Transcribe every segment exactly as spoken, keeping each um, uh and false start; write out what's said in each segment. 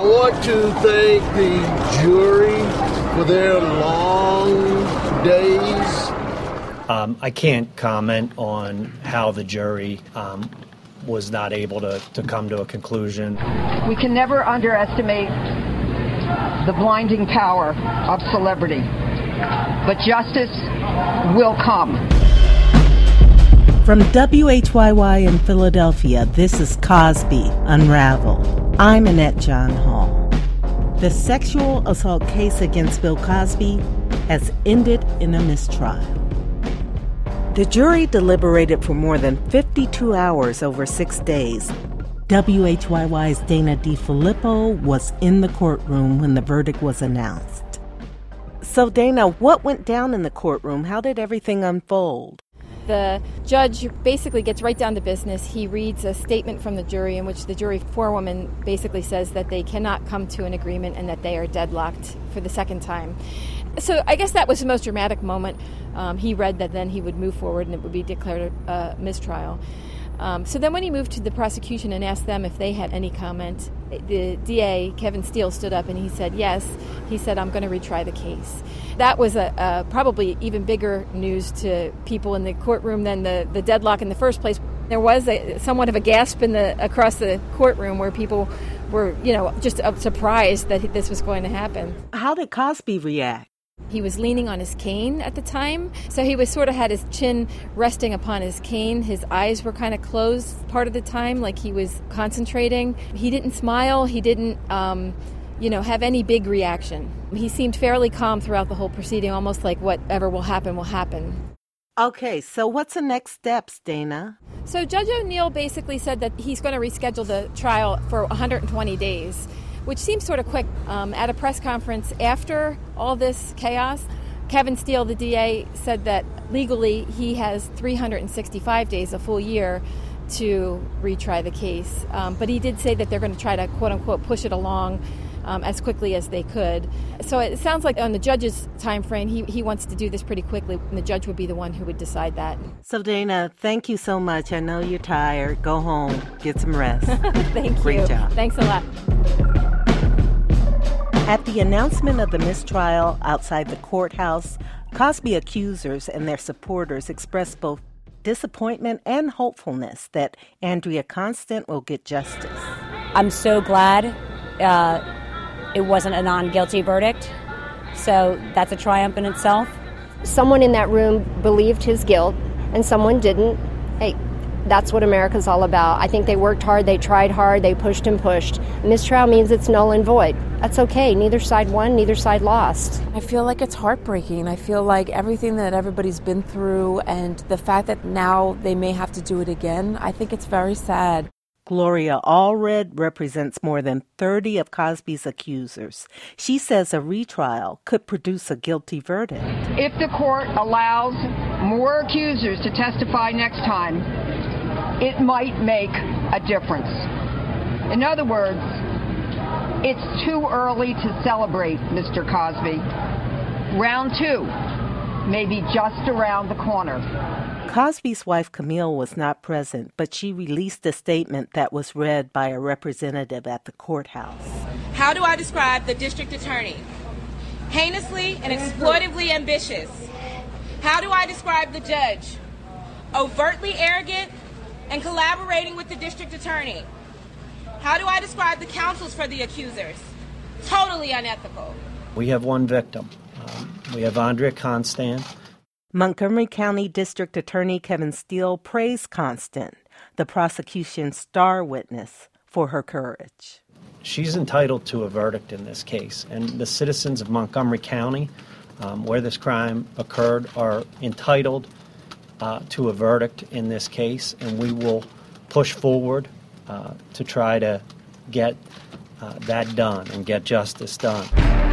want to thank the jury for their long days. Um, I can't comment on how the jury um, was not able to, to come to a conclusion. We can never underestimate the blinding power of celebrity, but justice will come. From W H Y Y in Philadelphia, this is Cosby Unraveled. I'm Annette John Hall. The sexual assault case against Bill Cosby has ended in a mistrial. The jury deliberated for more than fifty-two hours over six days. W H Y Y's Dana DeFilippo was in the courtroom when the verdict was announced. So, Dana, what went down in the courtroom? How did everything unfold? The judge basically gets right down to business. He reads a statement from the jury in which the jury forewoman basically says that they cannot come to an agreement and that they are deadlocked for the second time. So I guess that was the most dramatic moment. Um, he read that then he would move forward and it would be declared a uh, mistrial. Um, so then when he moved to the prosecution and asked them if they had any comment, the D A, Kevin Steele, stood up and he said yes. He said, I'm going to retry the case. That was a, a probably even bigger news to people in the courtroom than the, the deadlock in the first place. There was a, somewhat of a gasp in the across the courtroom where people were, you know, just uh, surprised that this was going to happen. How did Cosby react? He was leaning on his cane at the time, so he was sort of had his chin resting upon his cane. His eyes were kind of closed part of the time, like he was concentrating. He didn't smile. He didn't, um, you know, have any big reaction. He seemed fairly calm throughout the whole proceeding, almost like whatever will happen will happen. Okay, so what's the next steps, Dana? So Judge O'Neill basically said that he's going to reschedule the trial for one hundred twenty days. Which seems sort of quick. Um, at a press conference after all this chaos, Kevin Steele, the D A, said that legally he has three hundred sixty-five days, a full year, to retry the case. Um, but he did say that they're going to try to, quote-unquote, push it along um, as quickly as they could. So it sounds like on the judge's time frame, he, he wants to do this pretty quickly, and the judge would be the one who would decide that. So, Dana, thank you so much. I know you're tired. Go home. Get some rest. Thank Great you. job. Thanks a lot. At the announcement of the mistrial outside the courthouse, Cosby accusers and their supporters expressed both disappointment and hopefulness that Andrea Constand will get justice. I'm so glad uh, it wasn't a non-guilty verdict, so that's a triumph in itself. Someone in that room believed his guilt, and someone didn't. Hey, that's what America's all about. I think they worked hard, they tried hard, they pushed and pushed. Mistrial means it's null and void. That's okay. Neither side won, neither side lost. I feel like it's heartbreaking. I feel like everything that everybody's been through and the fact that now they may have to do it again, I think it's very sad. Gloria Allred represents more than thirty of Cosby's accusers. She says a retrial could produce a guilty verdict. If the court allows more accusers to testify next time, it might make a difference. In other words, it's too early to celebrate, Mister Cosby. Round two may be just around the corner. Cosby's wife, Camille, was not present, but she released a statement that was read by a representative at the courthouse. How do I describe the district attorney? Heinously and exploitively ambitious. How do I describe the judge? Overtly arrogant and collaborating with the district attorney. How do I describe the counsels for the accusers? Totally unethical. We have one victim. Um, we have Andrea Constand. Montgomery County District Attorney Kevin Steele praised Constand, the prosecution's star witness, for her courage. She's entitled to a verdict in this case, and the citizens of Montgomery County, um, where this crime occurred, are entitled uh, to a verdict in this case, and we will push forward uh, to try to get uh, that done and get justice done.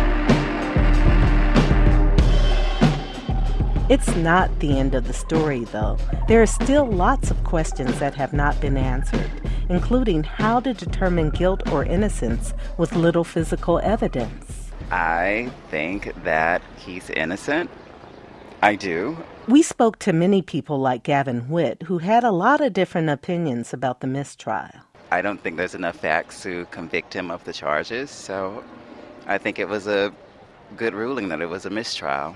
It's not the end of the story, though. There are still lots of questions that have not been answered, including how to determine guilt or innocence with little physical evidence. I think that he's innocent. I do. We spoke to many people like Gavin Witt, who had a lot of different opinions about the mistrial. I don't think there's enough facts to convict him of the charges, so I think it was a good ruling that it was a mistrial.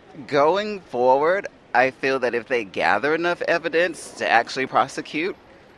Going forward, I feel that if they gather enough evidence to actually prosecute,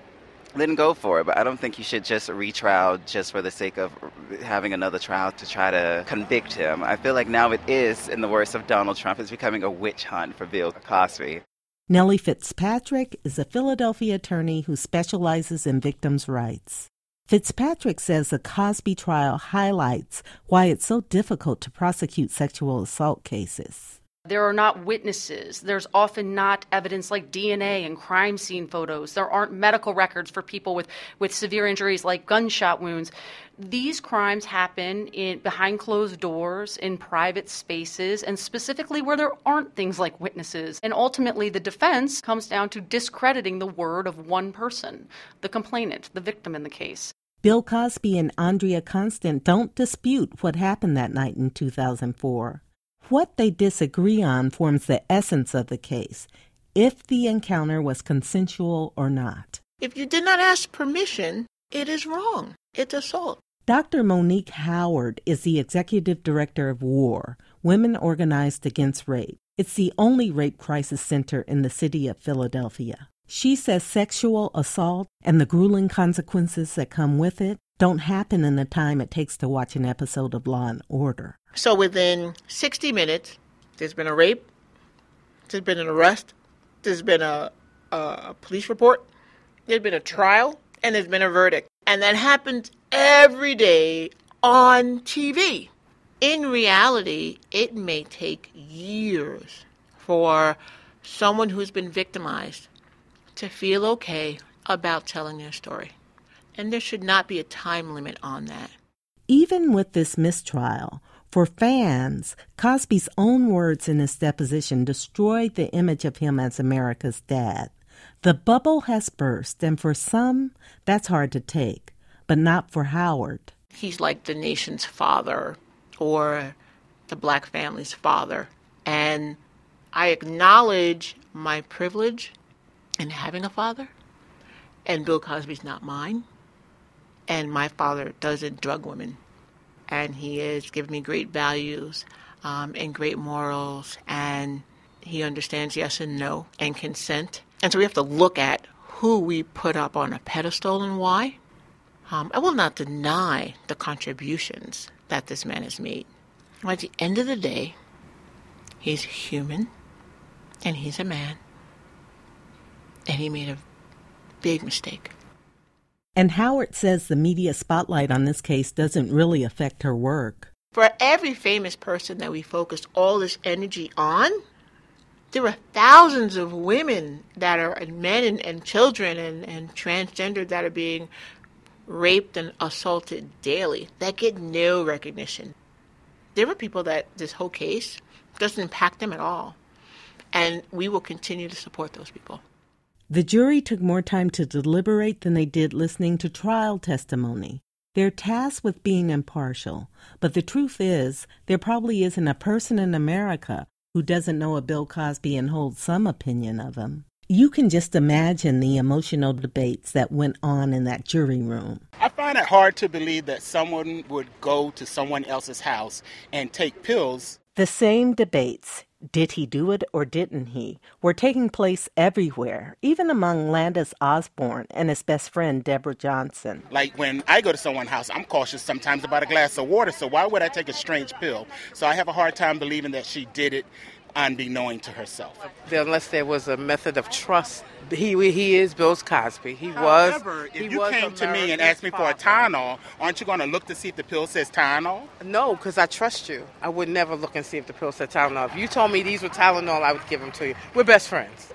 then go for it. But I don't think you should just retrial just for the sake of having another trial to try to convict him. I feel like now it is, in the words of Donald Trump, it's becoming a witch hunt for Bill Cosby. Nellie Fitzpatrick is a Philadelphia attorney who specializes in victims' rights. Fitzpatrick says the Cosby trial highlights why it's so difficult to prosecute sexual assault cases. There are not witnesses. There's often not evidence like D N A and crime scene photos. There aren't medical records for people with, with severe injuries like gunshot wounds. These crimes happen in behind closed doors, in private spaces, and specifically where there aren't things like witnesses. And ultimately, the defense comes down to discrediting the word of one person, the complainant, the victim in the case. Bill Cosby and Andrea Constand don't dispute what happened that night in two thousand four. What they disagree on forms the essence of the case, if the encounter was consensual or not. If you did not ask permission, it is wrong. It's assault. Doctor Monique Howard is the executive director of WAR, Women Organized Against Rape. It's the only rape crisis center in the city of Philadelphia. She says sexual assault and the grueling consequences that come with it don't happen in the time it takes to watch an episode of Law and Order. So within sixty minutes, there's been a rape, there's been an arrest, there's been a, a police report, there's been a trial, and there's been a verdict. And that happens every day on T V. In reality, it may take years for someone who's been victimized to feel okay about telling their story. And there should not be a time limit on that. Even with this mistrial, for fans, Cosby's own words in his deposition destroyed the image of him as America's dad. The bubble has burst, and for some, that's hard to take, but not for Howard. He's like the nation's father or the black family's father. And I acknowledge my privilege in having a father, and Bill Cosby's not mine. And my father doesn't drug women. And he has given me great values um, and great morals. And he understands yes and no and consent. And so we have to look at who we put up on a pedestal and why. Um, I will not deny the contributions that this man has made. At the end of the day, he's human and he's a man. And he made a big mistake. And Howard says the media spotlight on this case doesn't really affect her work. For every famous person that we focused all this energy on, there are thousands of women that are, and men and, and children and, and transgender that are being raped and assaulted daily that get no recognition. There are people that this whole case doesn't impact them at all. And we will continue to support those people. The jury took more time to deliberate than they did listening to trial testimony. They're tasked with being impartial, but the truth is, there probably isn't a person in America who doesn't know a Bill Cosby and holds some opinion of him. You can just imagine the emotional debates that went on in that jury room. I find it hard to believe that someone would go to someone else's house and take pills. The same debates, did he do it or didn't he, were taking place everywhere, even among Landis Osborne and his best friend, Deborah Johnson. Like when I go to someone's house, I'm cautious sometimes about a glass of water, so why would I take a strange pill? So I have a hard time believing that she did it unbeknown to herself. Unless there was a method of trust. He he is Bill Cosby. He However, was. if he you was came to me and America's asked me for a father. Tylenol, aren't you going to look to see if the pill says Tylenol? No, because I trust you. I would never look and see if the pill said Tylenol. If you told me these were Tylenol, I would give them to you. We're best friends.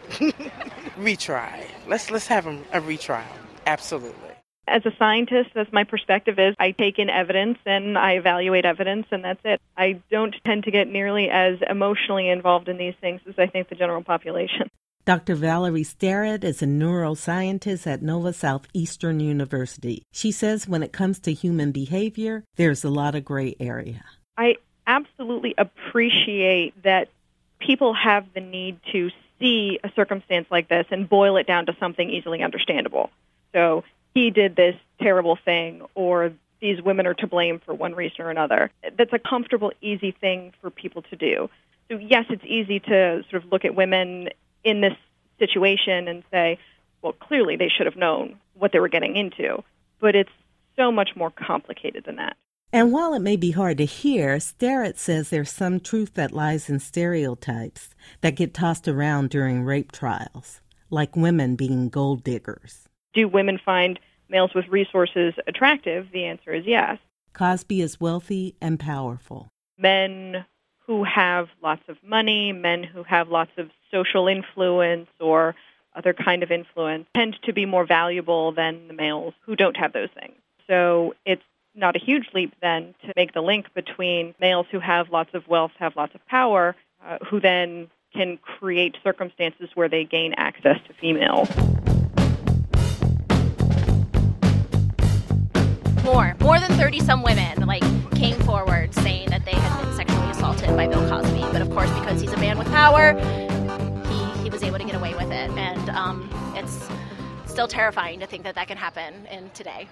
Retry. Let's let's have a, a retrial. Absolutely. As a scientist, as my perspective is, I take in evidence and I evaluate evidence, and that's it. I don't tend to get nearly as emotionally involved in these things as I think the general population. Doctor Valerie Starrett is a neuroscientist at Nova Southeastern University. She says when it comes to human behavior, there's a lot of gray area. I absolutely appreciate that people have the need to see a circumstance like this and boil it down to something easily understandable. So he did this terrible thing or these women are to blame for one reason or another. That's a comfortable, easy thing for people to do. So yes, it's easy to sort of look at women in this situation and say, well, clearly they should have known what they were getting into. But it's so much more complicated than that. And while it may be hard to hear, Sterrett says there's some truth that lies in stereotypes that get tossed around during rape trials, like women being gold diggers. Do women find males with resources attractive? The answer is yes. Cosby is wealthy and powerful. Men who have lots of money, men who have lots of social influence or other kind of influence tend to be more valuable than the males who don't have those things. So it's not a huge leap then to make the link between males who have lots of wealth, have lots of power, uh, who then can create circumstances where they gain access to females. More, more than thirty-some women, like, came forward saying that they had been sexually assaulted by Bill Cosby. But of course, because he's a man with power, he, he was able to get away with it. And um, it's still terrifying to think that that can happen in today.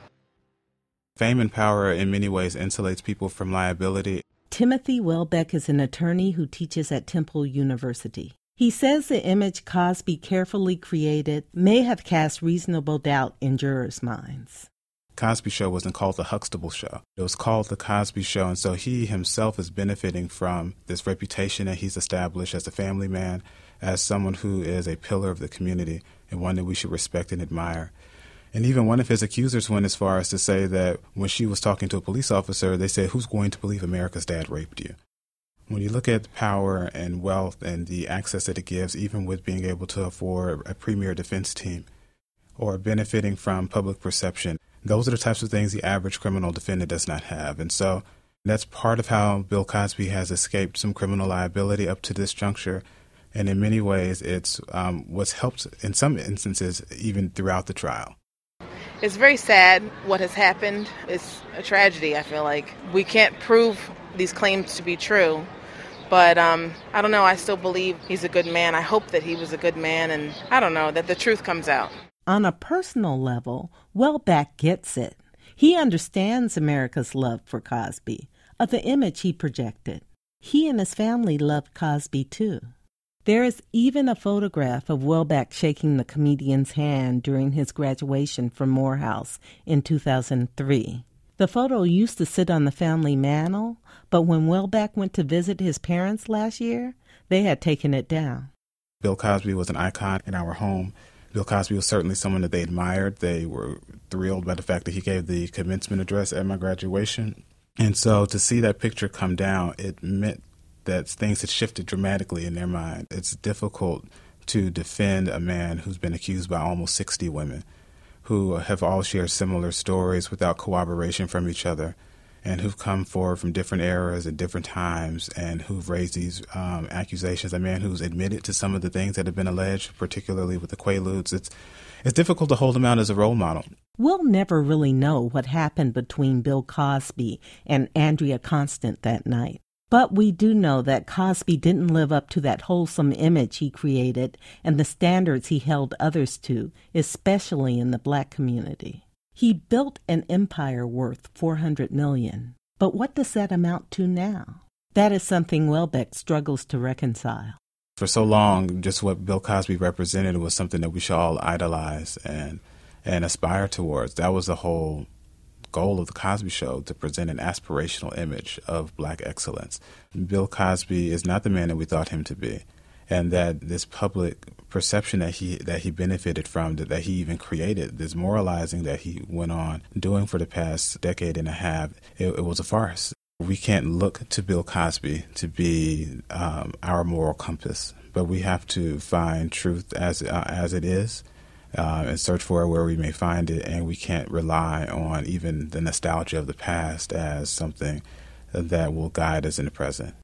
Fame and power in many ways insulates people from liability. Timothy Welbeck is an attorney who teaches at Temple University. He says the image Cosby carefully created may have cast reasonable doubt in jurors' minds. Cosby Show wasn't called the Huxtable Show. It was called the Cosby Show, and so he himself is benefiting from this reputation that he's established as a family man, as someone who is a pillar of the community and one that we should respect and admire. And even one of his accusers went as far as to say that when she was talking to a police officer, they said, "Who's going to believe America's dad raped you?" When you look at the power and wealth and the access that it gives, even with being able to afford a premier defense team or benefiting from public perception, those are the types of things the average criminal defendant does not have. And so that's part of how Bill Cosby has escaped some criminal liability up to this juncture. And in many ways, it's um, what's helped in some instances even throughout the trial. It's very sad what has happened. It's a tragedy, I feel like. We can't prove these claims to be true. But um, I don't know, I still believe he's a good man. I hope that he was a good man, and I don't know, that the truth comes out. On a personal level, Welbeck gets it. He understands America's love for Cosby, of the image he projected. He and his family loved Cosby, too. There is even a photograph of Welbeck shaking the comedian's hand during his graduation from Morehouse in two thousand three. The photo used to sit on the family mantle, but when Welbeck went to visit his parents last year, they had taken it down. Bill Cosby was an icon in our home. Bill Cosby was certainly someone that they admired. They were thrilled by the fact that he gave the commencement address at my graduation. And so to see that picture come down, it meant that things had shifted dramatically in their mind. It's difficult to defend a man who's been accused by almost sixty women, who have all shared similar stories without corroboration from each other, and who've come forward from different eras at different times, and who've raised these um, accusations. A man who's admitted to some of the things that have been alleged, particularly with the Quaaludes. It's, it's difficult to hold him out as a role model. We'll never really know what happened between Bill Cosby and Andrea Constand that night. But we do know that Cosby didn't live up to that wholesome image he created and the standards he held others to, especially in the black community. He built an empire worth four hundred million dollars. But what does that amount to now? That is something Welbeck struggles to reconcile. For so long, just what Bill Cosby represented was something that we should all idolize and and aspire towards. That was the whole goal of the Cosby Show, to present an aspirational image of black excellence. Bill Cosby is not the man that we thought him to be, and that this public perception that he that he benefited from, that, that he even created, this moralizing that he went on doing for the past decade and a half, it, it was a farce. We can't look to Bill Cosby to be um, our moral compass, but we have to find truth as uh, as it is, Uh, and search for it where we may find it, and we can't rely on even the nostalgia of the past as something that will guide us in the present.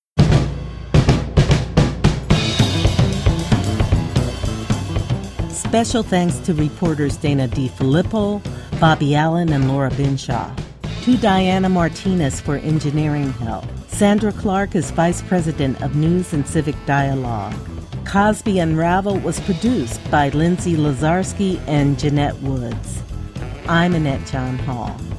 Special thanks to reporters Dana DeFilippo, Bobby Allen, and Laura Benshaw. To Diana Martinez for engineering help. Sandra Clark is Vice President of News and Civic Dialogue. Cosby Unraveled was produced by Lindsay Lazarski and Jeanette Woods. I'm Annette John Hall.